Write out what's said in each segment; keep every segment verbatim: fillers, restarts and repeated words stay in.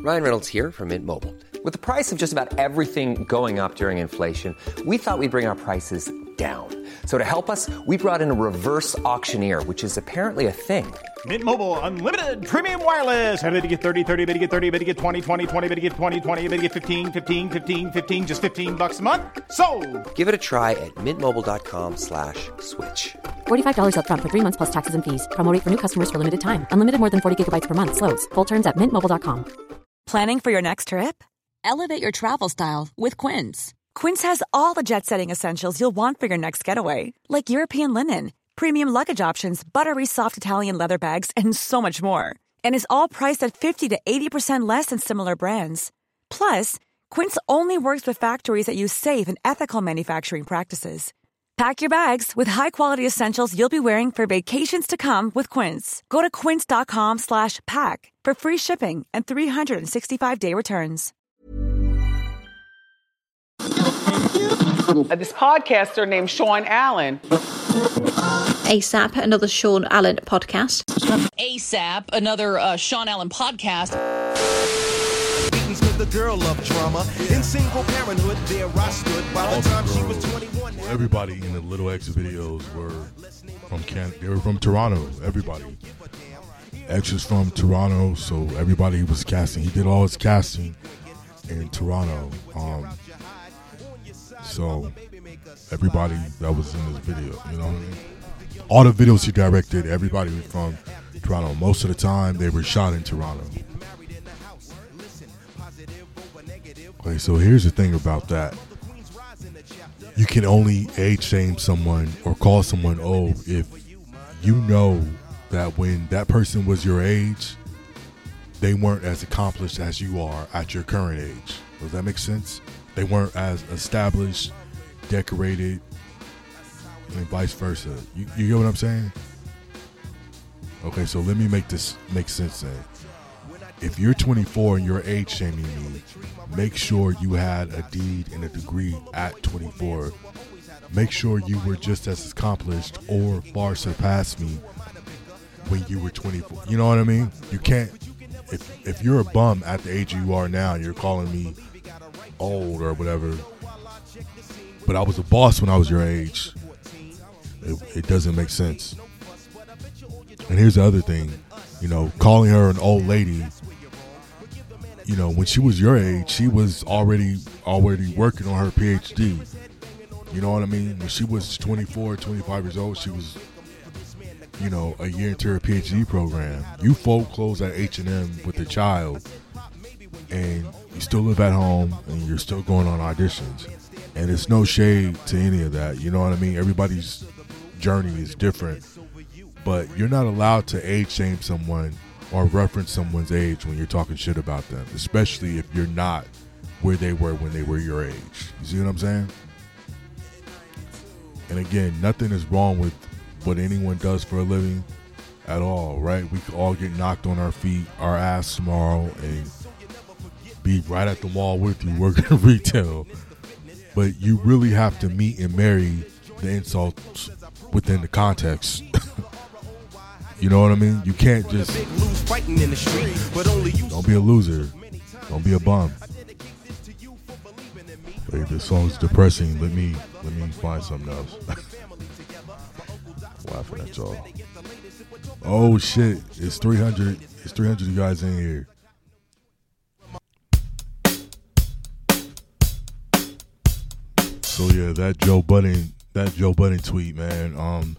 Ryan Reynolds here from Mint Mobile. With the price of just about everything going up during inflation, we thought we'd bring our prices down. So to help us, we brought in a reverse auctioneer, which is apparently a thing. Mint Mobile Unlimited Premium Wireless. How to get thirty, thirty, how to get thirty, how to get twenty, twenty, twenty, how to get twenty, twenty, how to get fifteen, fifteen, fifteen, fifteen, just fifteen bucks a month? Sold! Give it a try at mintmobile.com slash switch. forty-five dollars up front for three months plus taxes and fees. Promo rate for new customers for limited time. Unlimited more than forty gigabytes per month. Slows full terms at mint mobile dot com. Planning for your next trip? Elevate your travel style with Quince. Quince has all the jet-setting essentials you'll want for your next getaway, like European linen, premium luggage options, buttery soft Italian leather bags, and so much more. And is all priced at fifty to eighty percent less than similar brands. Plus, Quince only works with factories that use safe and ethical manufacturing practices. Pack your bags with high-quality essentials you'll be wearing for vacations to come with Quince. Go to quince.com slash pack for free shipping and three sixty-five day returns. This podcaster named Sean Allen. ASAP, another Sean Allen podcast. ASAP, another uh, Sean Allen podcast. The girl loved drama. In single parenthood, there I stood by the time she was twenty-one. Well, everybody in the Little X videos were from Can. They were from Toronto. Everybody. X is from Toronto, so everybody was casting. He did all his casting in Toronto. Um, so everybody that was in this video, you know what I mean? All the videos he directed, everybody was from Toronto. Most of the time, they were shot in Toronto. Okay, so here's the thing about that. You can only age shame someone or call someone old if you know that when that person was your age, they weren't as accomplished as you are at your current age. Does that make sense? They weren't as established, decorated, and vice versa. You, you get what I'm saying? Okay, so let me make this make sense then. If you're twenty-four and you're age shaming me, make sure you had a deed and a degree at twenty-four. Make sure you were just as accomplished or far surpassed me when you were twenty-four. You know what I mean? You can't, if if you're a bum at the age you are now, you're calling me old or whatever, but I was a boss when I was your age, it, it doesn't make sense. And here's the other thing, you know, calling her an old lady, you know, when she was your age, she was already already working on her P H D. You know what I mean? When she was twenty-four, twenty-five years old, she was, you know, a year into her P H D program. You fold clothes at H and M with a child, and you still live at home, and you're still going on auditions. And it's no shade to any of that. You know what I mean? Everybody's journey is different. But you're not allowed to age shame someone or reference someone's age when you're talking shit about them, especially if you're not where they were when they were your age. You see what I'm saying? And again, nothing is wrong with what anyone does for a living at all, right? We could all get knocked on our feet, our ass tomorrow, and be right at the mall with you working retail. But you really have to meet and marry the insults within the context. You know what I mean? You can't just don't be a loser. Don't be a bum. Wait, this song's depressing. Let me let me find something else. Laughing at y'all. Oh shit! It's three hundred. It's three hundred of you guys in here. So yeah, that Joe Budden, that Joe Budden tweet, man. Um.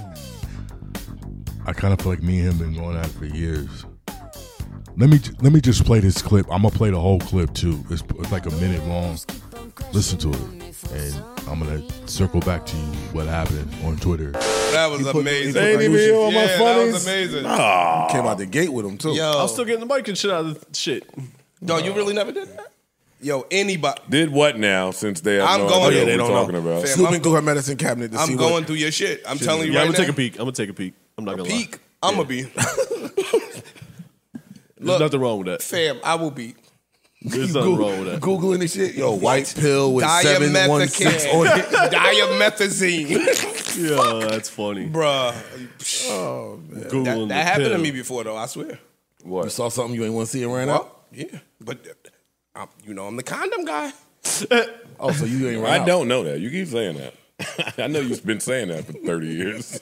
I kind of feel like me and him been going at it for years. Let me let me just play this clip. I'm gonna play the whole clip too. It's, it's like a minute long. Listen to it, and I'm gonna circle back to you what happened on Twitter. That was put, amazing. They ain't even here on my yeah, funnies. That was amazing. Oh. Came out the gate with him too. Yo, I'm still getting the mic and shit out of the shit. No, you really never did that? Yo, anybody did what now? Since they have I'm no going idea they what don't we're talking know. about. Fam, Snooping I'm, through her medicine cabinet to I'm see going what, through your shit. I'm shit telling you yeah, right I'm gonna now. take a peek. I'm gonna take a peek. I'm not A gonna peek. lie. I'm Yeah. gonna be. There's Look, nothing wrong with that. Fam, I will be. There's nothing wrong with that. Googling this shit. Yo, white pill with seven one six on it. Diamethazine. Yo, that's funny. Bruh. Oh man. Googling That, the that happened pill. to me before though, I swear. What? You saw something you ain't want to see it right now? Yeah, but uh, you know I'm the condom guy. Oh, so you ain't right. I out. don't know that. You keep saying that. I know you've been saying that for thirty years.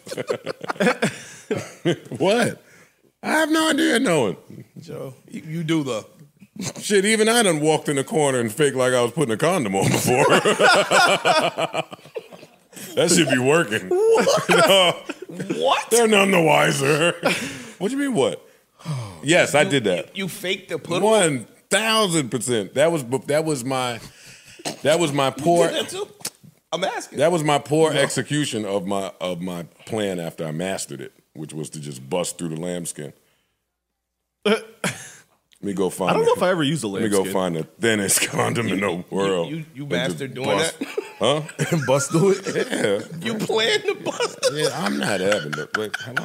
What? I have no idea knowing. Joe, you, you do though. Shit, even I done walked in the corner and faked like I was putting a condom on before. That should be working. What? No, What? they're none the wiser. What do you mean what? Yes, I did that. You, you faked the put One thousand percent. That was that was my that was my poor. You did that too? I'm asking. That was my poor execution of my of my plan after I mastered it, which was to just bust through the lambskin. Let me go find. I don't it. know if I ever used a lambskin. Let me go find the thinnest condom in the world. You, you, you and mastered just doing bust. that? Huh? And bust through it? Yeah. You planned to bust it? Yeah, I'm not having that. Wait, hello?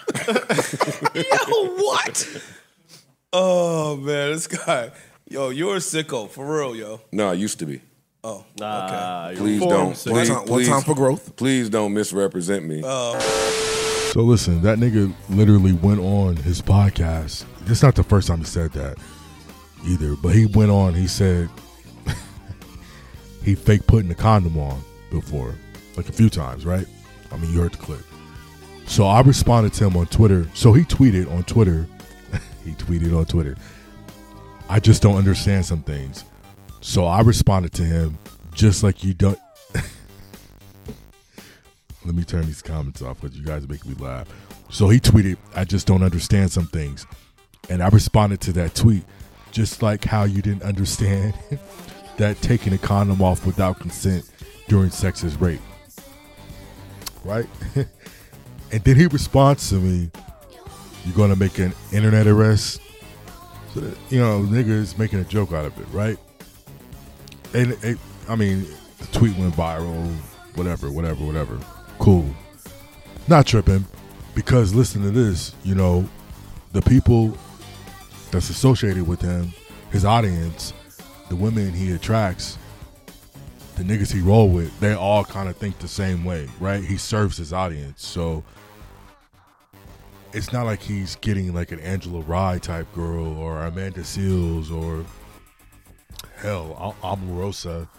Yo, what? Oh, man, this guy. Yo, you're a sicko, for real, yo. No, I used to be. Oh, Nah, okay. Please Form don't. six. Please, One time- one please, time for growth. Please don't misrepresent me. Uh, So listen, that nigga literally went on his podcast. It's not the first time he said that either, but he went on, he said he fake putting the condom on before, like a few times, right? I mean, you heard the clip. So I responded to him on Twitter. So he tweeted on Twitter. he tweeted on Twitter. I just don't understand some things. So I responded to him just like you don't. Let me turn these comments off because you guys make me laugh. So he tweeted, I just don't understand some things. And I responded to that tweet just like how you didn't understand that taking a condom off without consent during sex is rape. Right? And then he responds to me, you're going to make an internet arrest? So that, you know, nigga is making a joke out of it, right? And it, I mean, the tweet went viral, whatever, whatever, whatever. Cool. Not tripping, because listen to this, you know, the people that's associated with him, his audience, the women he attracts, the niggas he roll with, they all kind of think the same way, right? He serves his audience, so it's not like he's getting like an Angela Rye type girl or Amanda Seals or hell, Omarosa.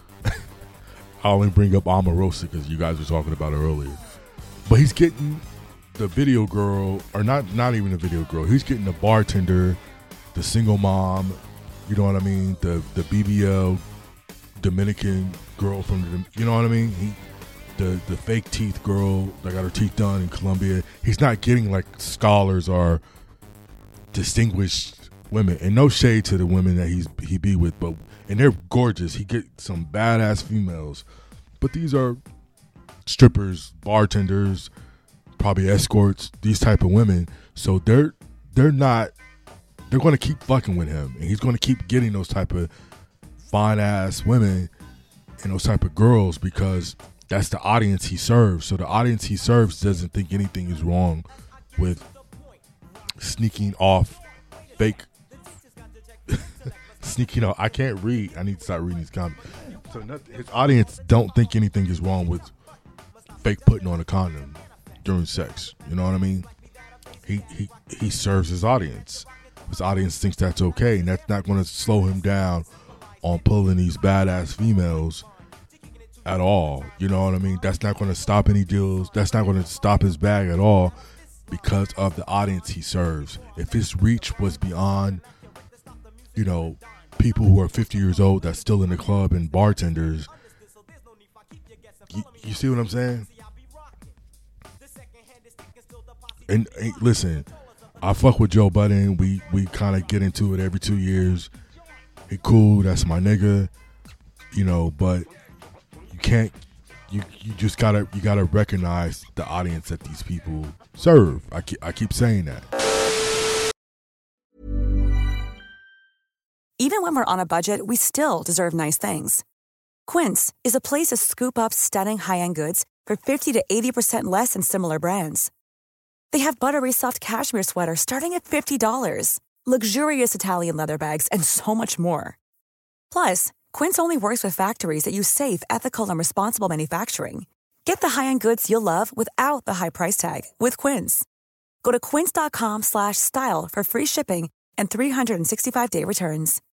I only bring up Omarosa because you guys were talking about her earlier. But he's getting the video girl, or not not even the video girl. He's getting the bartender, the single mom, you know what I mean? The the B B L Dominican girl from the, you know what I mean? He, the the fake teeth girl that got her teeth done in Colombia. He's not getting like scholars or distinguished women. And no shade to the women that he's he be with, but and they're gorgeous. He get some badass females, but these are strippers, bartenders, probably escorts, these type of women. So they're they're not. They're going to keep fucking with him, and he's going to keep getting those type of fine ass women and those type of girls because that's the audience he serves. So the audience he serves doesn't think anything is wrong with sneaking off fake. Sneaking off. I can't read. I need to start reading these comments. So nothing, his audience don't think anything is wrong with fake putting on a condom during sex. You know what I mean? He he he serves his audience. His audience thinks that's okay, and that's not going to slow him down on pulling these badass females at all. You know what I mean? That's not going to stop any deals. That's not going to stop his bag at all because of the audience he serves. If his reach was beyond, you know, people who are fifty years old that's still in the club and bartenders, you, you see what I'm saying? And, and listen, I fuck with Joe Budden. We we kind of get into it every two years. He cool. That's my nigga. You know, but you can't. You you just gotta you gotta recognize the audience that these people serve. I keep I keep saying that. Even when we're on a budget, we still deserve nice things. Quince is a place to scoop up stunning high-end goods for fifty to eighty percent less than similar brands. They have buttery soft cashmere sweaters starting at fifty dollars, luxurious Italian leather bags, and so much more. Plus, Quince only works with factories that use safe, ethical, and responsible manufacturing. Get the high-end goods you'll love without the high price tag with Quince. Go to quince.com slash style for free shipping and three sixty-five day returns.